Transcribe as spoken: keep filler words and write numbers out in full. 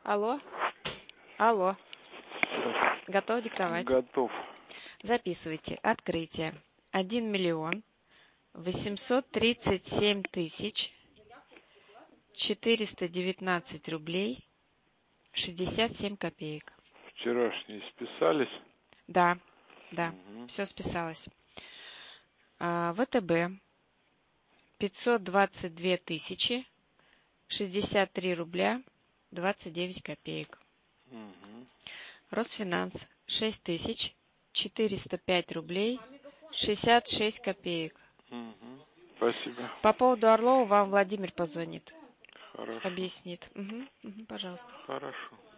Алло. Алло. Готов диктовать? Готов. Записывайте. Открытие. Один миллион восемьсот тридцать семь тысяч четыреста девятнадцать рублей шестьдесят семь копеек. Вчерашние списались? Да, да, Угу. все списалось. А, ВТБ пятьсот двадцать две тысячи шестьдесят три рубля двадцать девять копеек. Угу. Росфинанс шесть тысяч четыреста пять рублей шестьдесят шесть копеек. Угу. Спасибо. По поводу Орлова вам Владимир позвонит. Хорошо. Объяснит. Угу, угу, пожалуйста. Хорошо.